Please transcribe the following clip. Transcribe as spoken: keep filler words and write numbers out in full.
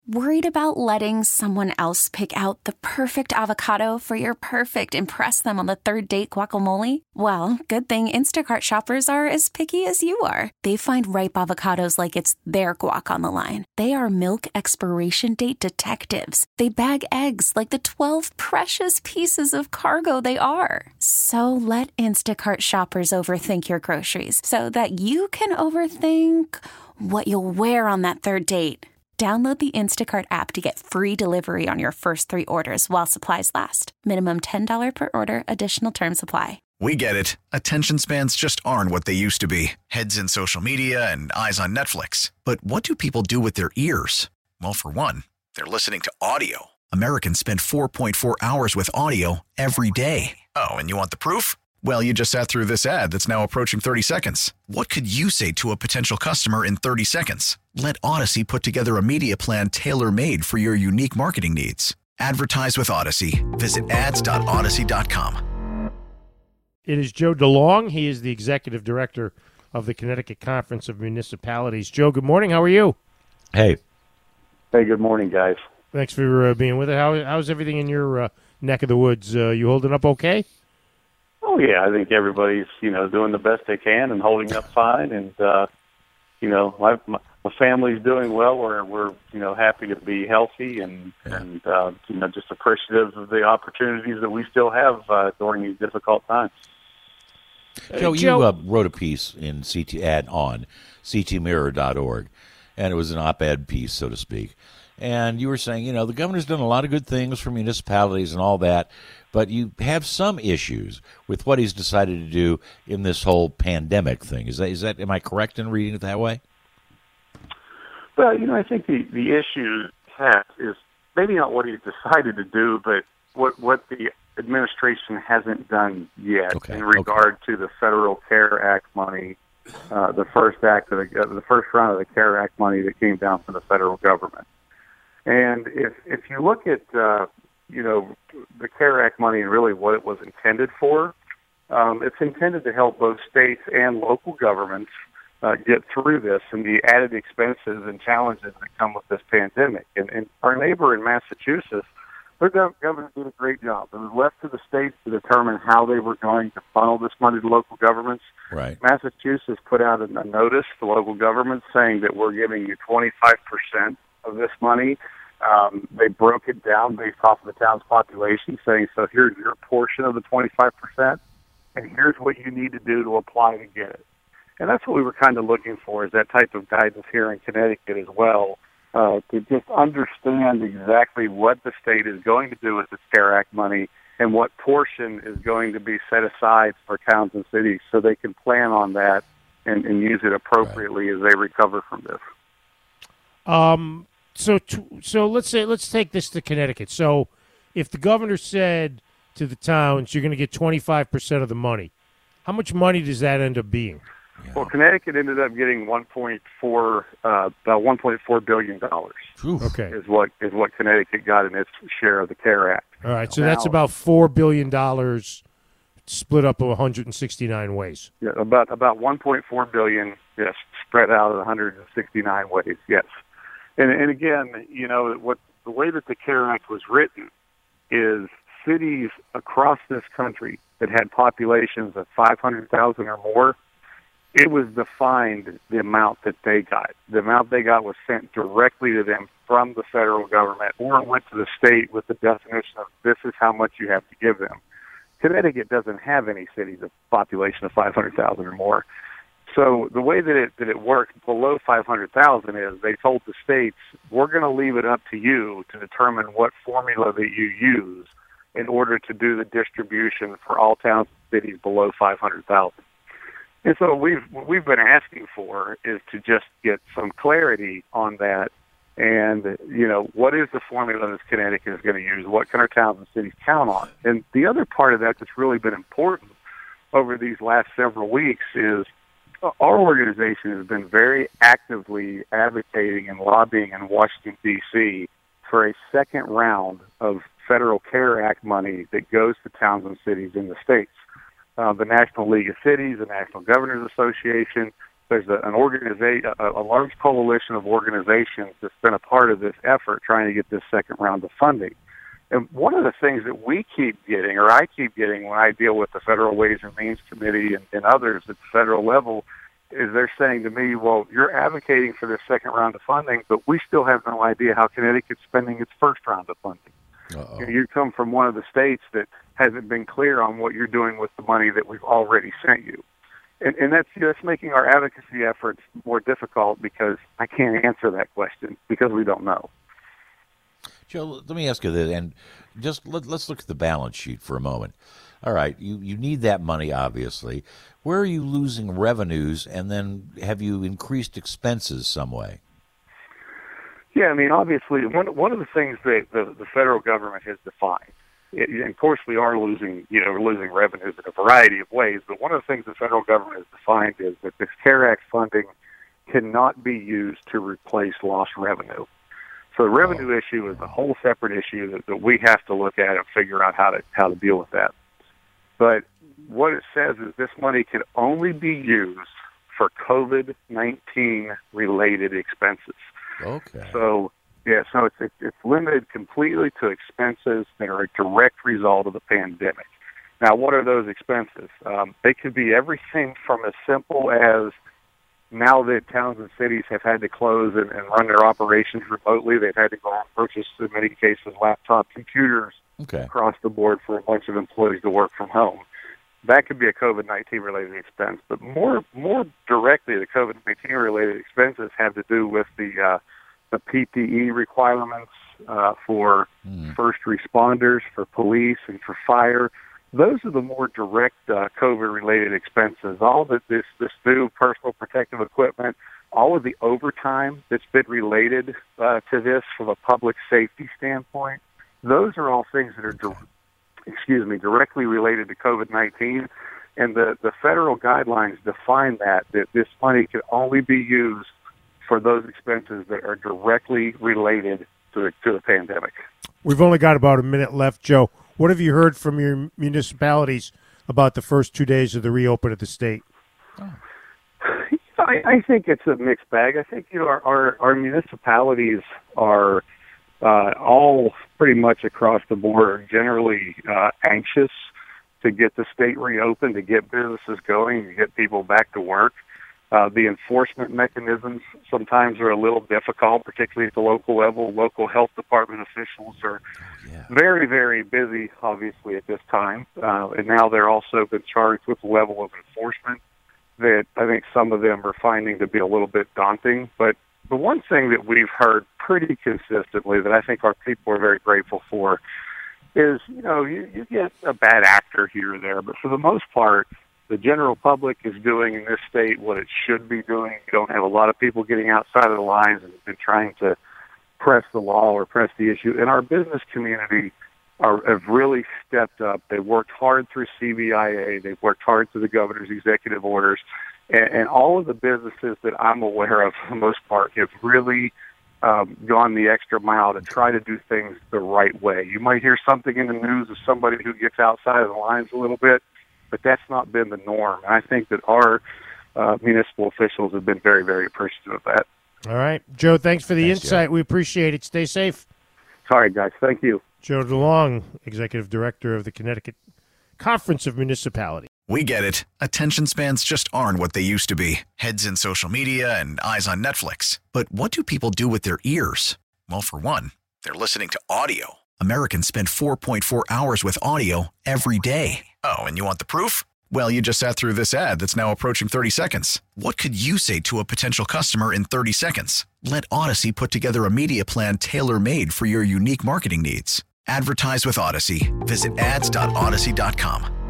Worried about letting someone else pick out the perfect avocado for your perfect impress them on the third date guacamole? Well, good thing Instacart shoppers are as picky as you are. They find ripe avocados like it's their guac on the line. They are milk expiration date detectives. They bag eggs like the twelve precious pieces of cargo they are. So let Instacart shoppers overthink your groceries so that you can overthink what you'll wear on that third date. Download the Instacart app to get free delivery on your first three orders while supplies last. Minimum ten dollars per order. Additional terms apply. We get it. Attention spans just aren't what they used to be. Heads in social media and eyes on Netflix. But what do people do with their ears? Well, for one, they're listening to audio. Americans spend four point four hours with audio every day. Oh, and you want the proof? Well, you just sat through this ad that's now approaching thirty seconds. What could you say to a potential customer in thirty seconds? Let Odyssey put together a media plan tailor-made for your unique marketing needs. Advertise with Odyssey. Visit ads dot odyssey dot com. It is Joe DeLong. He is the executive director of the Connecticut Conference of Municipalities. Joe, good morning. How are you? Hey. Hey, good morning, guys. Thanks for uh, being with us. How, how's everything in your uh, neck of the woods? Uh, you holding up okay? Oh, yeah, I think everybody's, you know, doing the best they can and holding up fine. And, uh, you know, my, my, my family's doing well. We're, we're, you know, happy to be healthy and, Yeah. and uh, you know, just appreciative of the opportunities that we still have uh, during these difficult times. Joe, you Joe- uh, wrote a piece in C T ad on c t mirror dot org, and it was an op-ed piece, so to speak. And you were saying, you know, the governor's done a lot of good things for municipalities and all that, but you have some issues with what he's decided to do in this whole pandemic thing. Is that, is that, am I correct in reading it that way? Well, you know, I think the, the issue has is maybe not what he's decided to do, but what, what the administration hasn't done yet Okay, in regard to the Federal CARE Act money, uh, the first act of the, uh, the first round of the CARE Act money that came down from the federal government. And if if you look at uh, you know the CARE Act money and really what it was intended for, um, it's intended to help both states and local governments uh, get through this and the added expenses and challenges that come with this pandemic. And, and our neighbor in Massachusetts, their gov- governor did a great job. It was left to the states to determine how they were going to funnel this money to local governments. Right. Massachusetts put out a, a notice to local governments saying that we're giving you twenty-five percent of this money. Um, they broke it down based off of the town's population, saying, so here's your portion of the twenty-five percent, and here's what you need to do to apply to get it. And that's what we were kind of looking for, is that type of guidance here in Connecticut as well, uh, to just understand exactly what the state is going to do with this CARE Act money and what portion is going to be set aside for towns and cities so they can plan on that and, and use it appropriately right. as they recover from this. Um. So, so let's say let's take this to Connecticut. So, if the governor said to the towns, "You're going to get twenty-five percent of the money," how much money does that end up being? Well, Connecticut ended up getting one point four, uh, about one point four billion dollars. Okay, is what is what Connecticut got in its share of the CARE Act. All right, so now, that's about four billion dollars split up of one hundred sixty-nine ways. Yeah, about about one point four billion. Yes, spread out of one hundred sixty-nine ways. Yes. And, and again, you know, what the way that the CARE Act was written is cities across this country that had populations of five hundred thousand or more, it was defined the amount that they got. The amount they got was sent directly to them from the federal government, or it went to the state with the definition of this is how much you have to give them. Connecticut doesn't have any cities of population of five hundred thousand or more. So the way that it that it works below five hundred thousand is they told the states, we're going to leave it up to you to determine what formula that you use in order to do the distribution for all towns and cities below five hundred thousand. And so we've what we've been asking for is to just get some clarity on that. And, you know, what is the formula that Connecticut is going to use? What can our towns and cities count on? And the other part of that that's really been important over these last several weeks is our organization has been very actively advocating and lobbying in Washington, D C for a second round of federal CARE Act money that goes to towns and cities in the states. Uh, the National League of Cities, the National Governors Association, there's a, an organization, a, a large coalition of organizations that's been a part of this effort trying to get this second round of funding. And one of the things that we keep getting, or I keep getting when I deal with the Federal Ways and Means Committee and, and others at the federal level, is they're saying to me, well, you're advocating for this second round of funding, but we still have no idea how Connecticut's spending its first round of funding. Uh-oh. You come from one of the states that hasn't been clear on what you're doing with the money that we've already sent you. And, and that's, that's making our advocacy efforts more difficult because I can't answer that question because we don't know. Joe, let me ask you this, and just let, let's look at the balance sheet for a moment. All right, you, you need that money, obviously. Where are you losing revenues, and then have you increased expenses some way? Yeah, I mean, obviously, one one of the things that the, the federal government has defined, it, and of course we are losing, you know, we're losing revenues in a variety of ways, but one of the things the federal government has defined is that this CARES Act funding cannot be used to replace lost revenue. So the revenue oh. issue is a whole separate issue that, that we have to look at and figure out how to how to deal with that. But what it says is this money can only be used for COVID nineteen related expenses. Okay. So, yeah, so it's, it's it's limited completely to expenses that are a direct result of the pandemic. Now, what are those expenses? Um, they could be everything from as simple as now that towns and cities have had to close and, and run their operations remotely, they've had to go out and purchase, in many cases, laptop computers okay. across the board for a bunch of employees to work from home. That could be a COVID nineteen related expense. But more more directly, the COVID nineteen related expenses have to do with the uh, the P P E requirements uh, for mm. first responders, for police, and for fire. Those are the more direct uh, COVID-related expenses. All of this, this new personal protective equipment, all of the overtime that's been related uh, to this from a public safety standpoint, those are all things that are, di- excuse me, directly related to COVID nineteen. And the, the federal guidelines define that, that this money can only be used for those expenses that are directly related to the, to the pandemic. We've only got about a minute left, Joe. What have you heard from your municipalities about the first two days of the reopen of the state? Oh. I, I think it's a mixed bag. I think you know our our, our municipalities are uh, all pretty much across the board are generally uh, anxious to get the state reopened, to get businesses going, to get people back to work. Uh, the enforcement mechanisms sometimes are a little difficult, particularly at the local level. Local health department officials are yeah. very, very busy, obviously, at this time. Uh, and now they're also been charged with a level of enforcement that I think some of them are finding to be a little bit daunting. But the one thing that we've heard pretty consistently that I think our people are very grateful for is, you know, you, you get a bad actor here or there, but for the most part, the general public is doing in this state what it should be doing. You don't have a lot of people getting outside of the lines and, and trying to press the law or press the issue. And our business community are, have really stepped up. They worked hard through C B I A. They've worked hard through the governor's executive orders. And, and all of the businesses that I'm aware of, for the most part, have really um, gone the extra mile to try to do things the right way. You might hear something in the news of somebody who gets outside of the lines a little bit, but that's not been the norm. And I think that our uh, municipal officials have been very, very appreciative of that. All right. Joe, thanks for the thanks, insight. Joe. We appreciate it. Stay safe. All right, guys. Thank you. Joe DeLong, Executive Director of the Connecticut Conference of Municipalities. We get it. Attention spans just aren't what they used to be. Heads in social media and eyes on Netflix. But what do people do with their ears? Well, for one, they're listening to audio. Americans spend four point four hours with audio every day. Oh, and you want the proof? Well, you just sat through this ad that's now approaching thirty seconds. What could you say to a potential customer in thirty seconds? Let Odyssey put together a media plan tailor-made for your unique marketing needs. Advertise with Odyssey. Visit ads dot odyssey dot com.